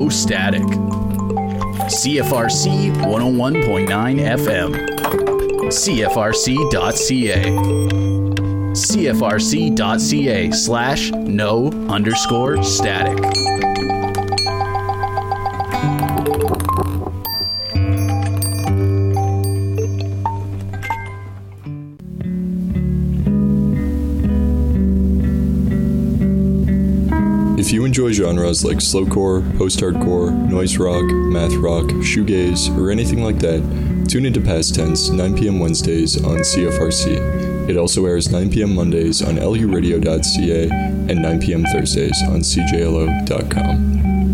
no static. CFRC 101.9 FM. CFRC.ca. CFRC.ca/no_static. If you enjoy genres like slowcore, post-hardcore, noise rock, math rock, shoegaze, or anything like that, tune into Past Tense 9 p.m. Wednesdays on CFRC. It also airs 9 p.m. Mondays on luradio.ca and 9 p.m. Thursdays on cjlo.com.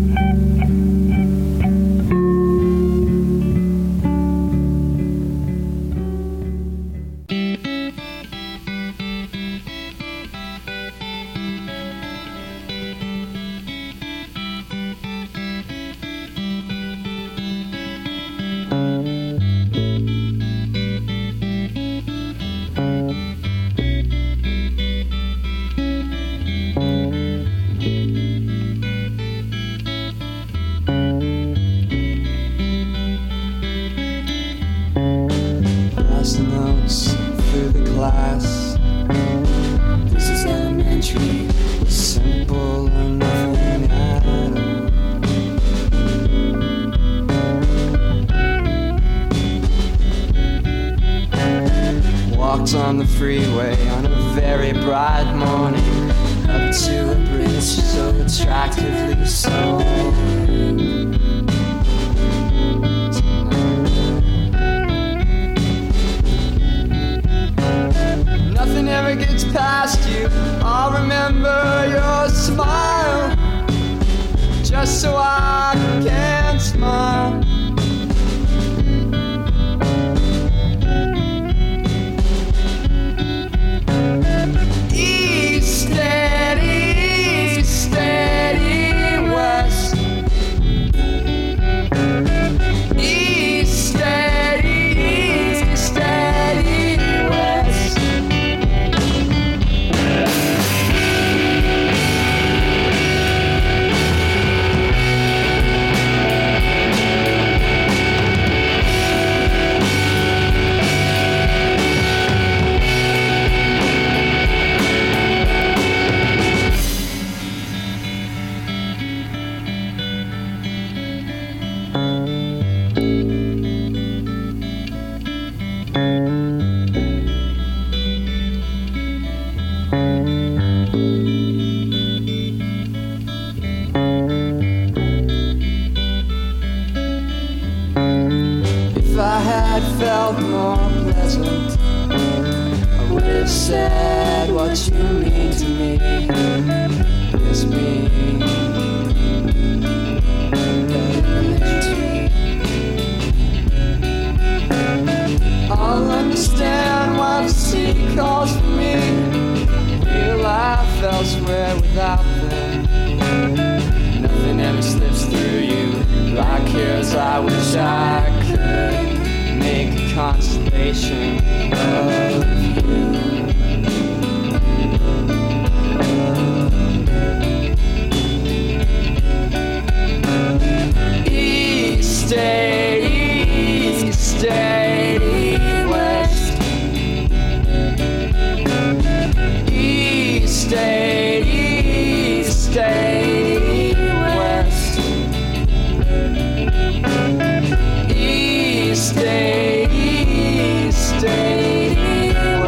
On the freeway on a very bright morning, up to a bridge so attractively so. Nothing ever gets past you. I'll remember your smile, just so I can smile. If I had felt more pleasant, I would have said what you mean to me is me. I'll understand why the sea calls for me. Real life elsewhere without them. Nothing ever slips through you like yours. I wish I could make a constellation of you. East day, east day, west. East day, east day. Stay, stay,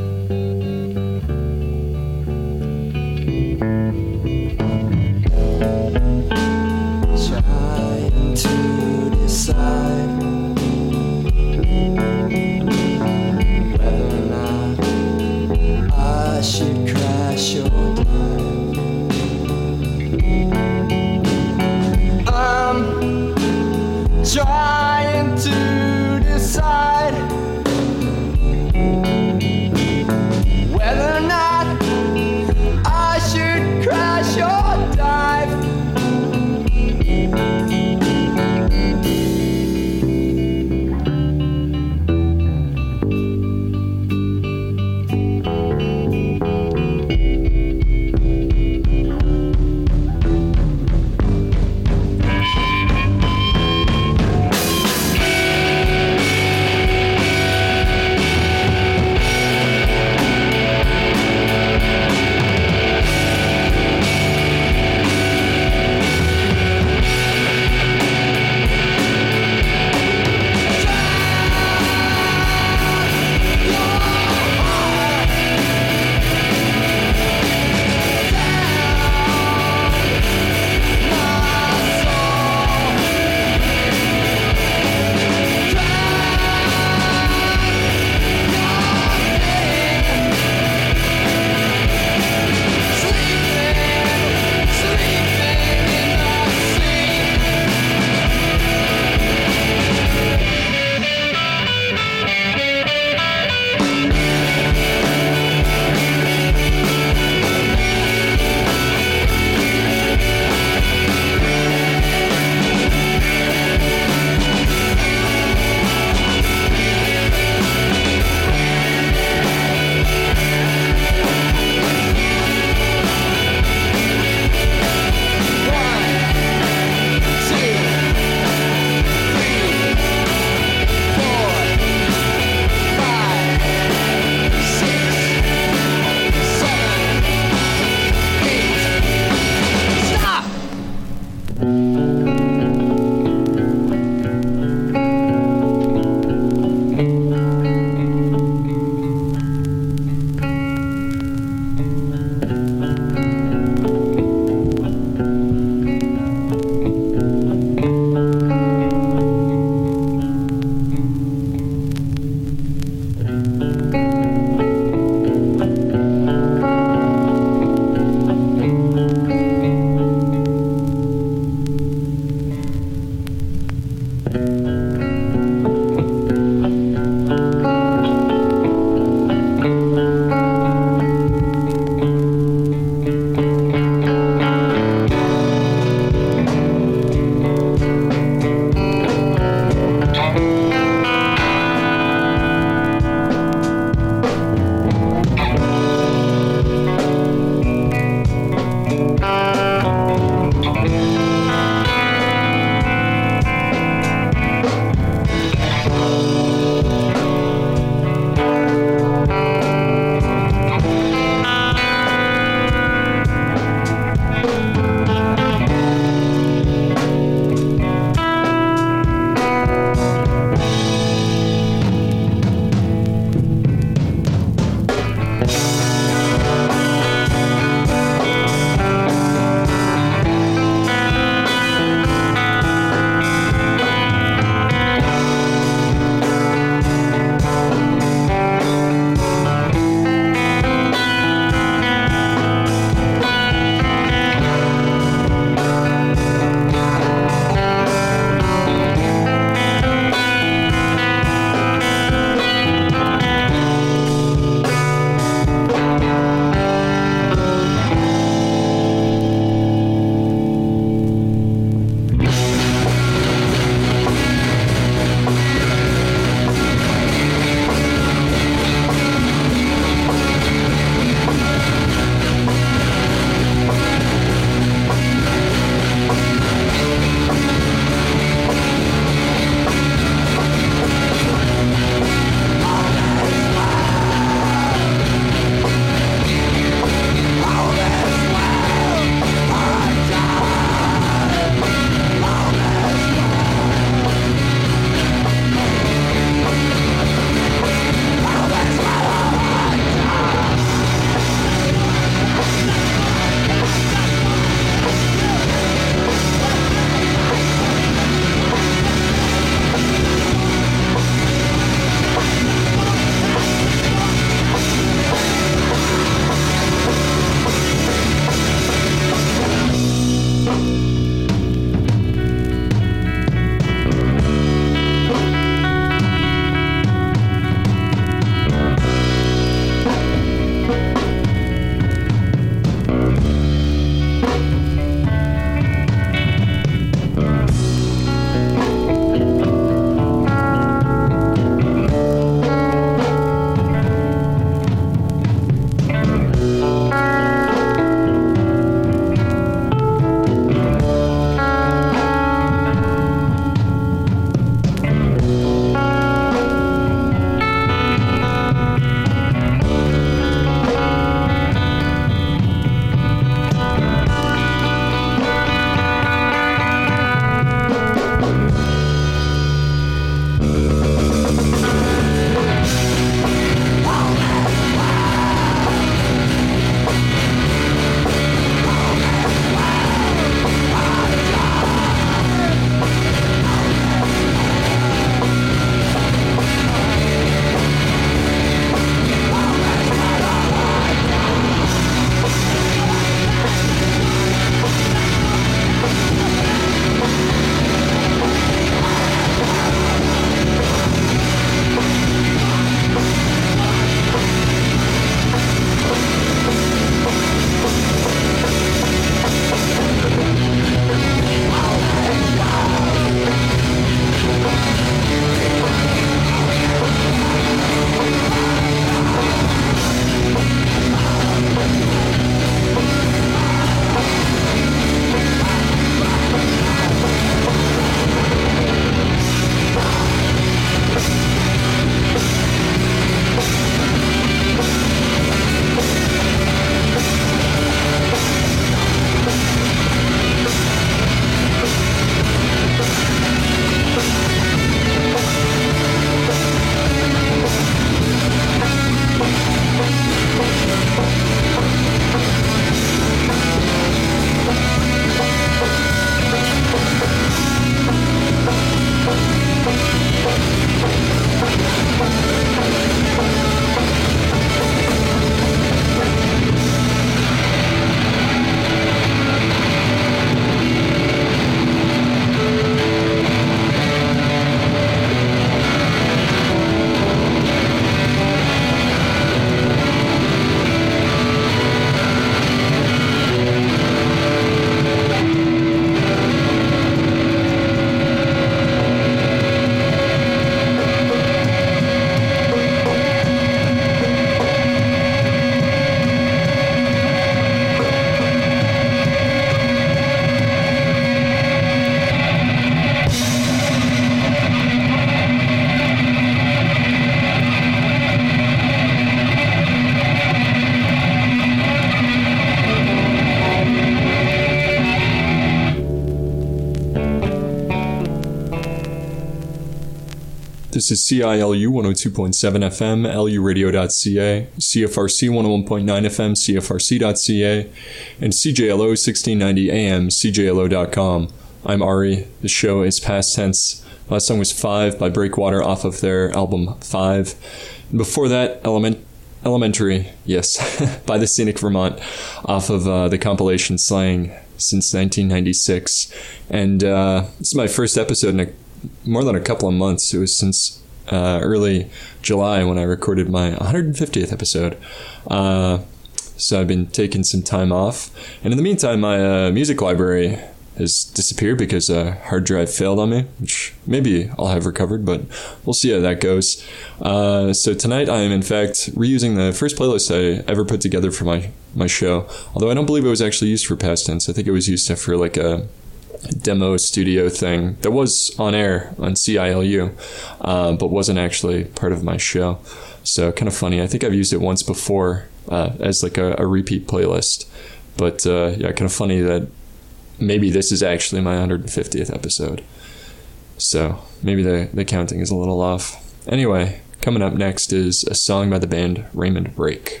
This is CILU 102.7 FM, luradio.ca, CFRC 101.9 FM, CFRC.ca, and CJLO 1690 AM, CJLO.com. I'm Ari. The show is past tense. Last song was 5 by Breakwater off of their album 5. And before that, Elementary, yes, by the Scenic Vermont off of the compilation Slang since 1996. And this is my first episode in more than a couple of months. It was since early July when I recorded my 150th episode. So I've been taking some time off. And in the meantime, my music library has disappeared because a hard drive failed on me, which maybe I'll have recovered, but we'll see how that goes. So tonight I am in fact reusing the first playlist I ever put together for my show, although I don't believe it was actually used for past tense. I think it was used for like a demo studio thing that was on air on CILU, but wasn't actually part of my show. So kind of funny. I think I've used it once before as like a repeat playlist, but yeah, kind of funny that maybe this is actually my 150th episode. So maybe the counting is a little off. Anyway, coming up next is a song by the band Raymond Rake.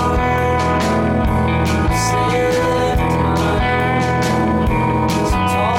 Talk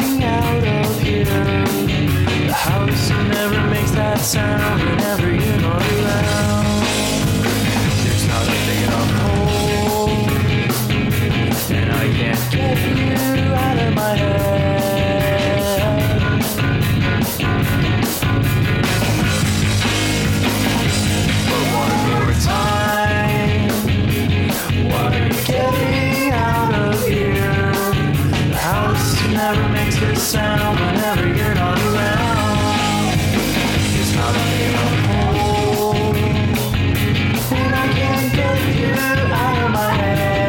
getting out of here. The house never makes that sound whenever you're not around. There's not a big enough hole, and I can't get you out of my head. But one more time, why are you getting out of here? The house never makes this sound whenever you're not around. It's not a big enough hole, and I can't get you out of my head.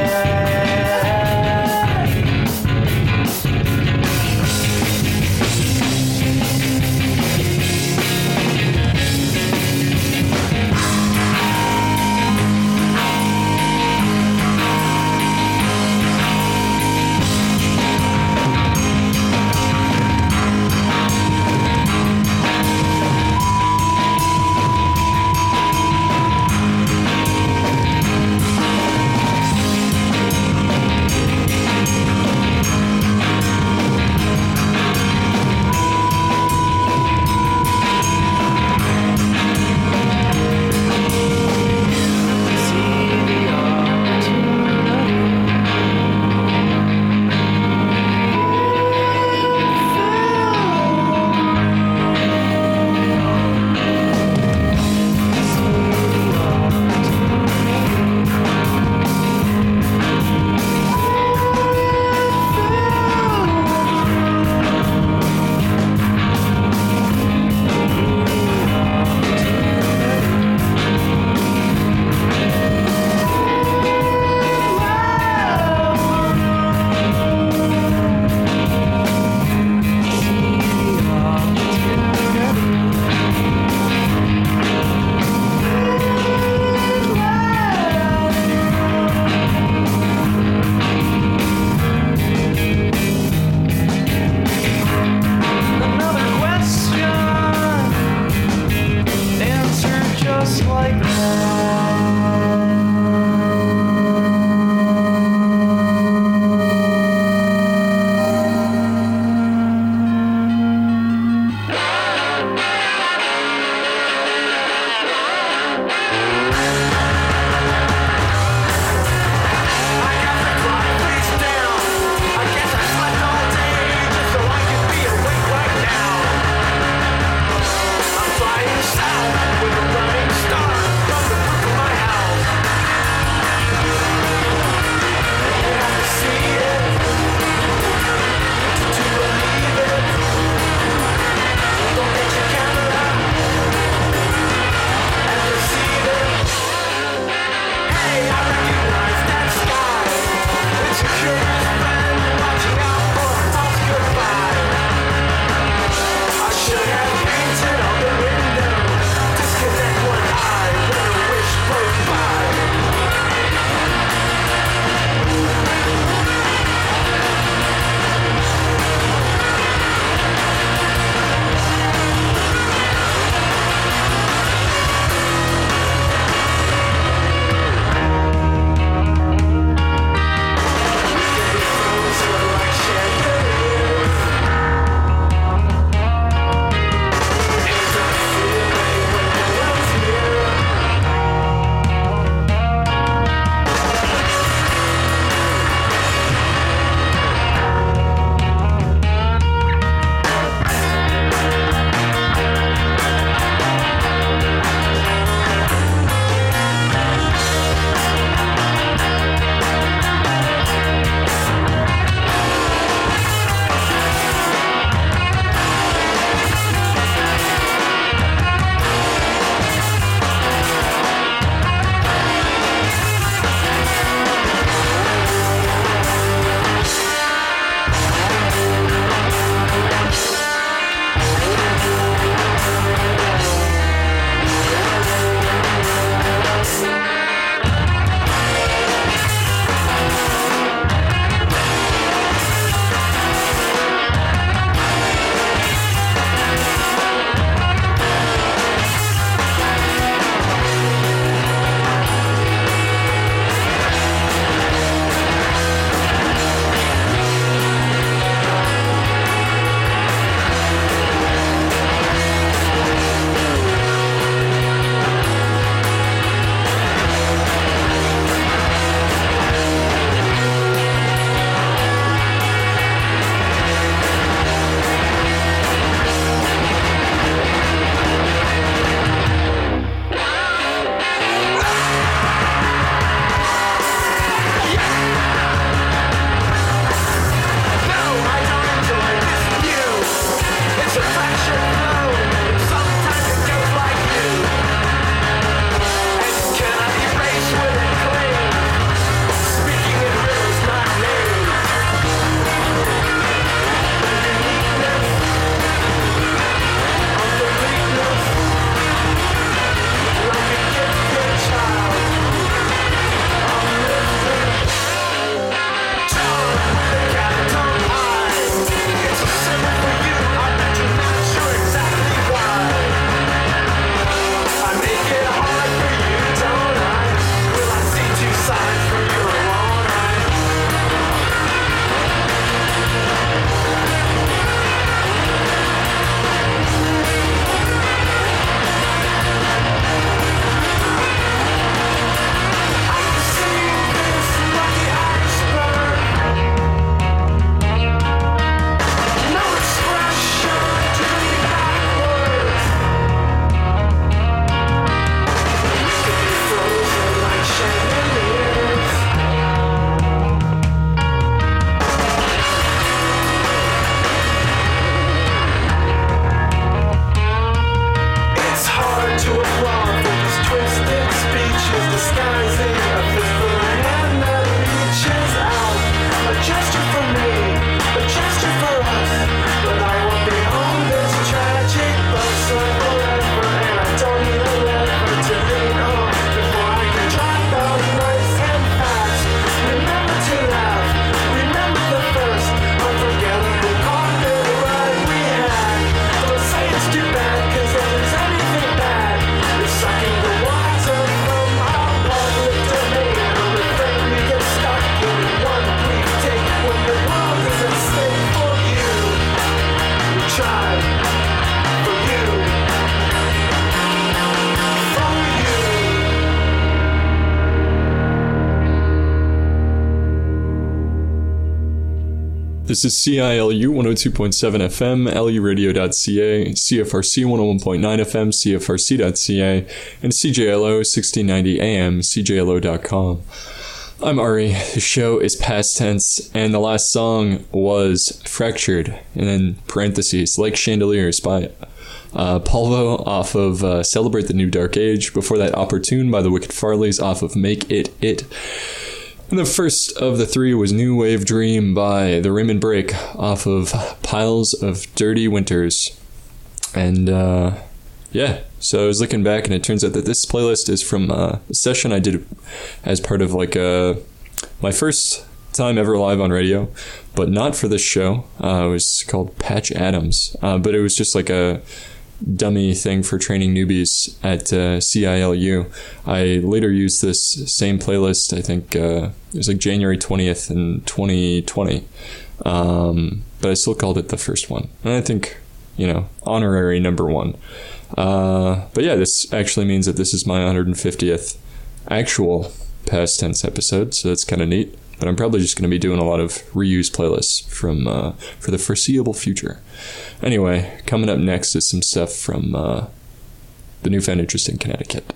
This is CILU 102.7 FM, luradio.ca, CFRC 101.9 FM, CFRC.ca, and CJLO 1690 AM, CJLO.com. I'm Ari. The show is past tense, and the last song was Fractured, and then parentheses, Like Chandeliers by Polvo off of Celebrate the New Dark Age. Before that, Opportune by the Wicked Farleys off of Make It It. And the first of the three was New Wave Dream by the Raymond Break off of Piles of Dirty Winters. And yeah, so I was looking back and it turns out that this playlist is from a session I did as part of like my first time ever live on radio, but not for this show. It was called Patch Adams, but it was just like a dummy thing for training newbies at CILU. I later used this same playlist, I think it was like January 20th in 2020, but I still called it the first one, and I think, you know, honorary number one. But yeah, this actually means that this is my 150th actual past tense episode, so that's kind of neat. But I'm probably just going to be doing a lot of reused playlists from for the foreseeable future. Anyway, coming up next is some stuff from the Newfound Interest in Connecticut.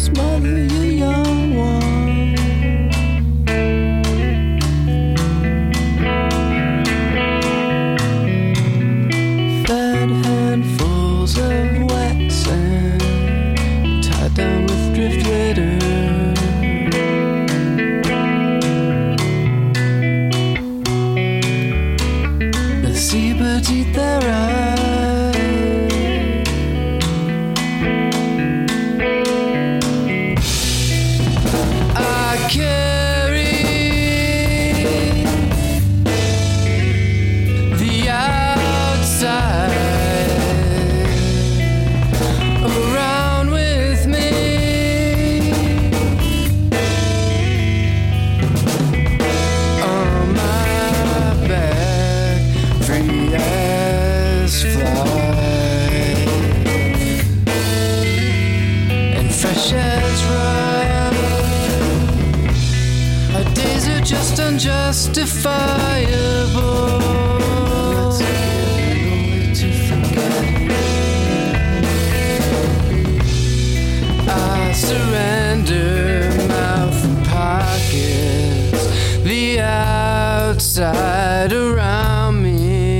smother your young one. Fed handfuls of wet sand, tied down with drift litter. The seabirds eat their eyes. Unjustifiable. Let's get only to forget. I surrender mouth and pockets, the outside around me.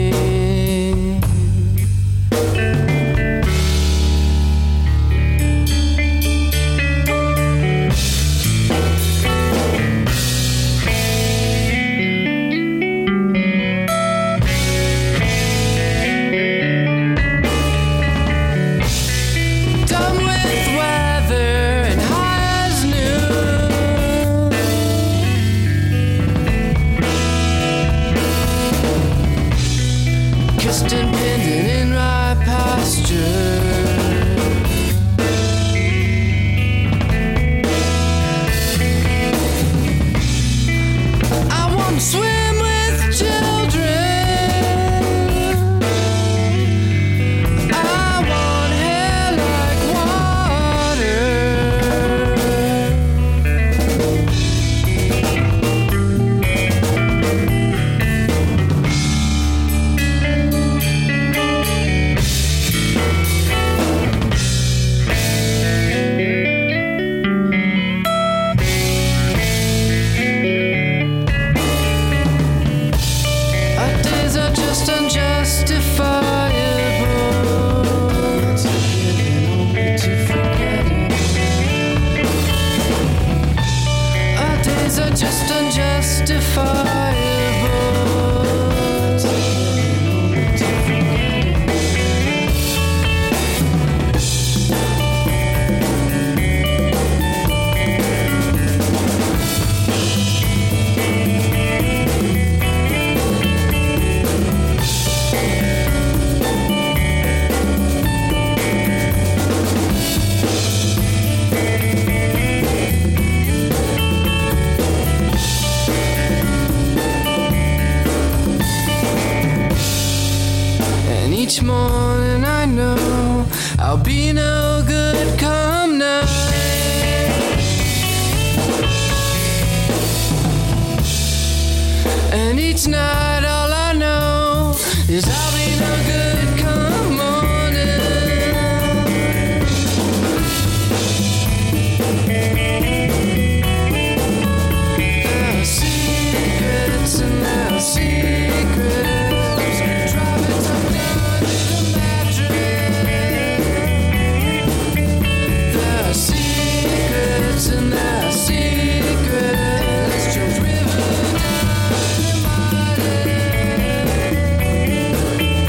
Each morning I know I'll be no good come night. And each night all I know is I'll be no good come morning. There are secrets and there are secrets. And that secret, just river down the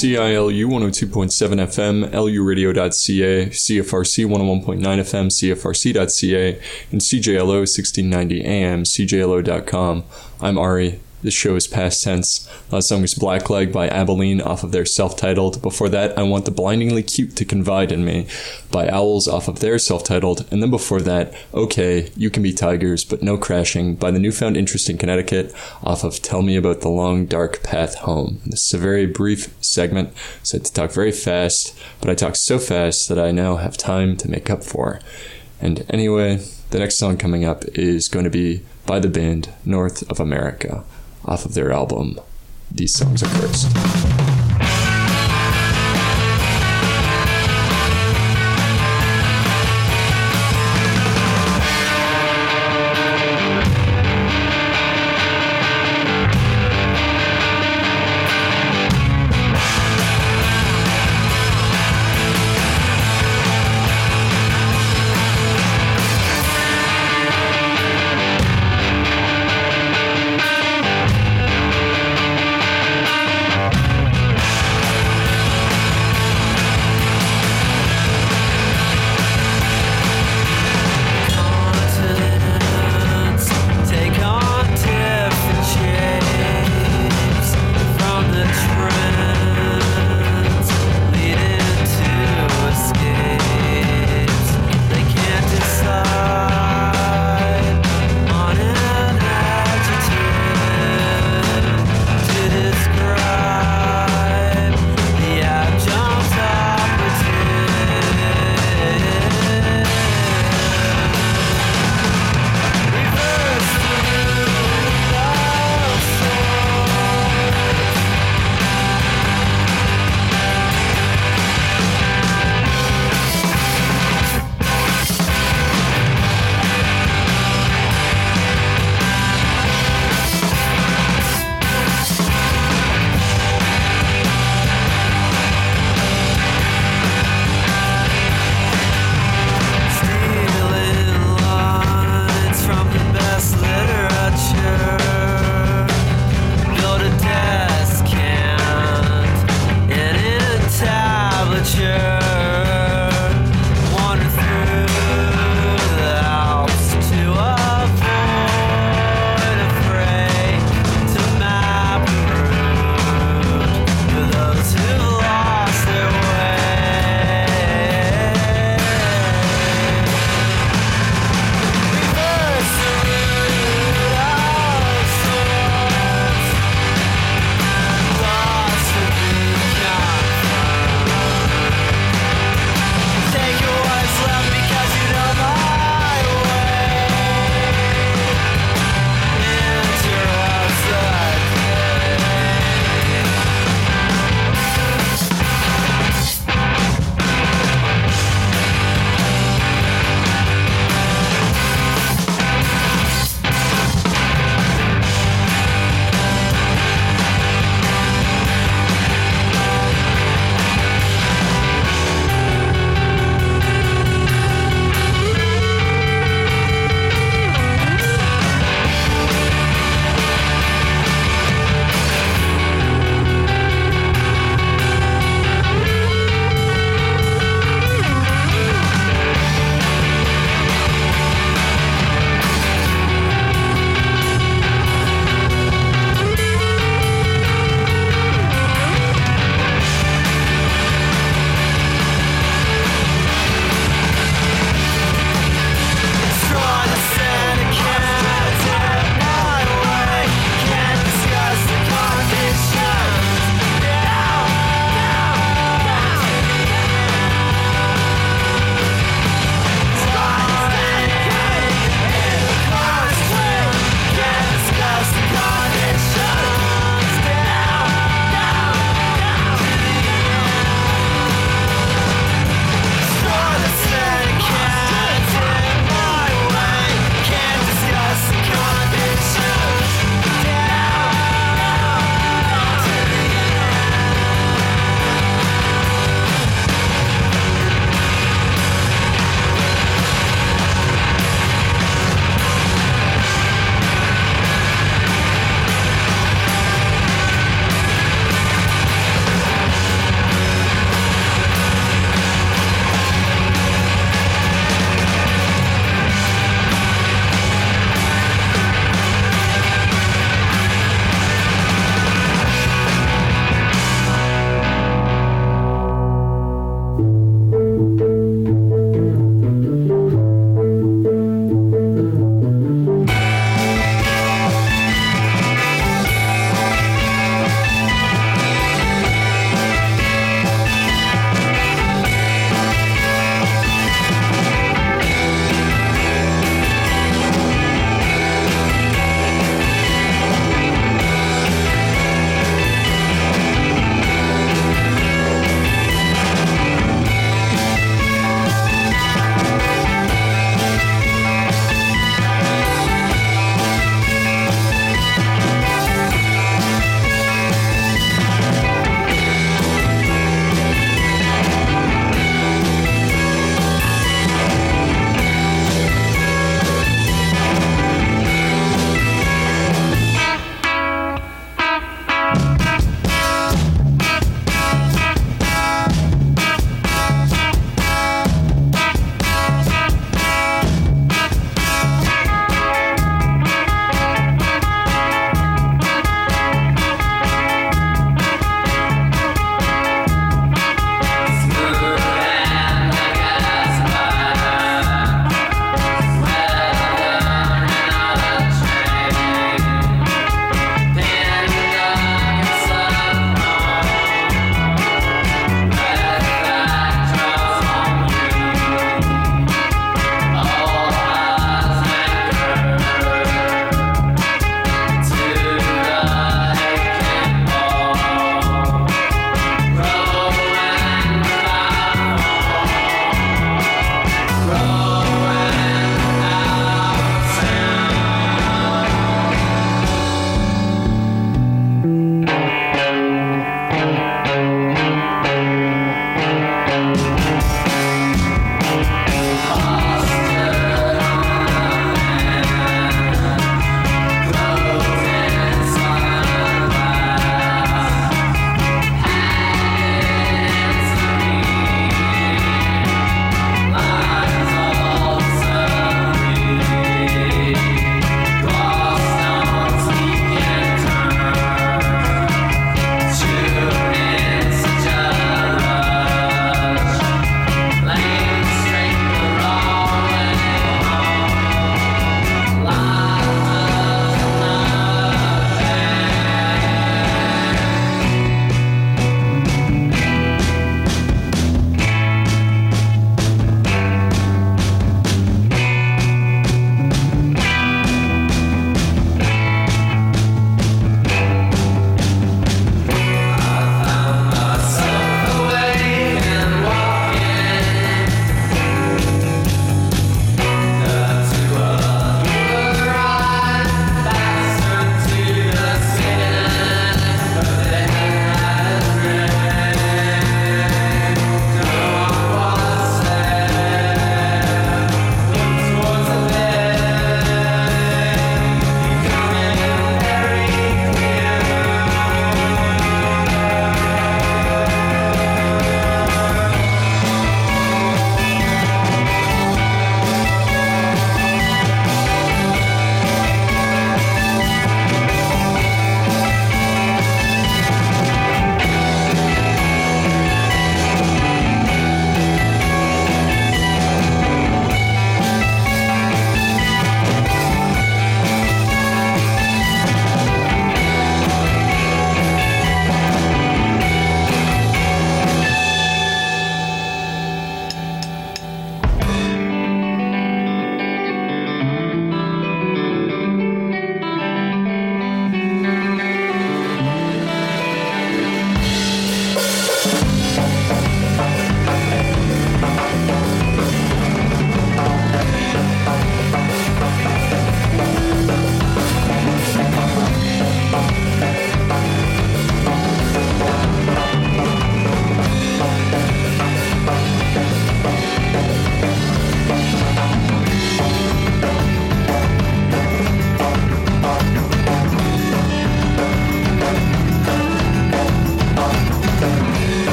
CILU 102.7 FM, luradio.ca, CFRC 101.9 FM, CFRC.ca, and CJLO 1690 AM, CJLO.com. I'm Ari. This show is past tense. Last song was Blackleg by Abilene off of their self-titled. Before that, I Want the Blindingly Cute to Confide in Me by Owls off of their self-titled. And then before that, Okay, You Can Be Tigers, But No Crashing by The Newfound Interest in Connecticut off of Tell Me About the Long Dark Path Home. This is a very brief segment, so I had to talk very fast, but I talk so fast that I now have time to make up for. And anyway, the next song coming up is going to be by the band North of America, off of their album, These Songs Are Cursed.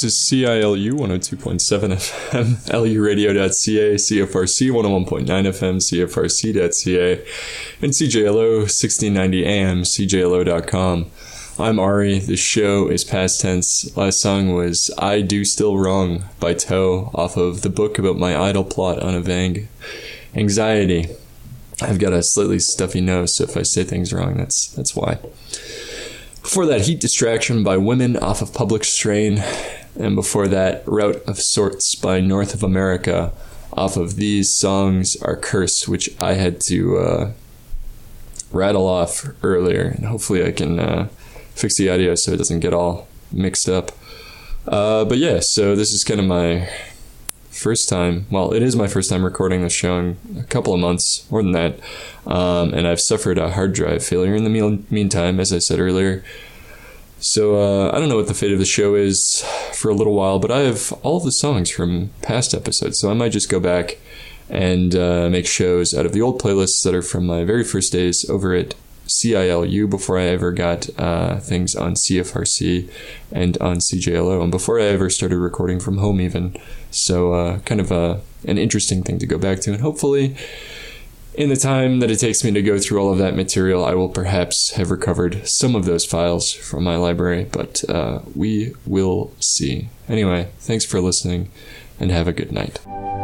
This is CILU 102.7 FM, luradio.ca, CFRC 101.9 FM, CFRC.ca, and CJLO 1690 AM, CJLO.com. I'm Ari. The show is past tense. Last song was I Do Still Wrong by Toe off of the book about my idle plot on a vague anxiety. I've got a slightly stuffy nose, so if I say things wrong, that's why. Before that, Heat Distraction by Women off of Public Strain. And before that, Route of Sorts by North of America off of These Songs Are Cursed, which I had to rattle off earlier. And hopefully I can fix the audio so it doesn't get all mixed up. But yeah, so this is kind of my first time. Well, it is my first time recording this show in a couple of months, more than that. And I've suffered a hard drive failure in the meantime, as I said earlier. So I don't know what the fate of the show is for a little while, but I have all of the songs from past episodes, so I might just go back and make shows out of the old playlists that are from my very first days over at CILU before I ever got things on CFRC and on CJLO, and before I ever started recording from home even. So kind of an interesting thing to go back to, and hopefully in the time that it takes me to go through all of that material, I will perhaps have recovered some of those files from my library, but we will see. Anyway, thanks for listening, and have a good night.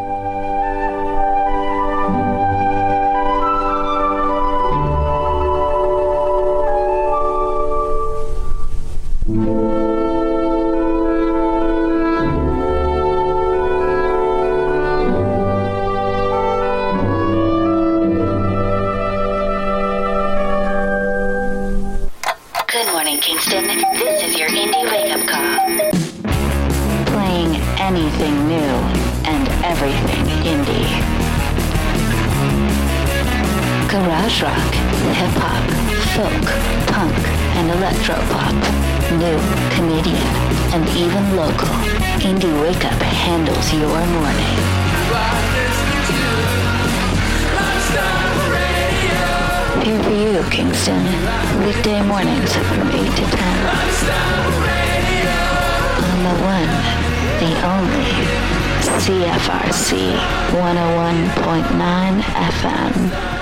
Kingston, this is your indie wake-up call. Playing anything new and everything indie. Garage rock, hip-hop, folk, punk, and electro-pop. New, Canadian, and even local. Indie Wake-Up handles your morning. Here for you, Kingston. Weekday mornings from 8 to 10. On the one, the only, CFRC 101.9 FM.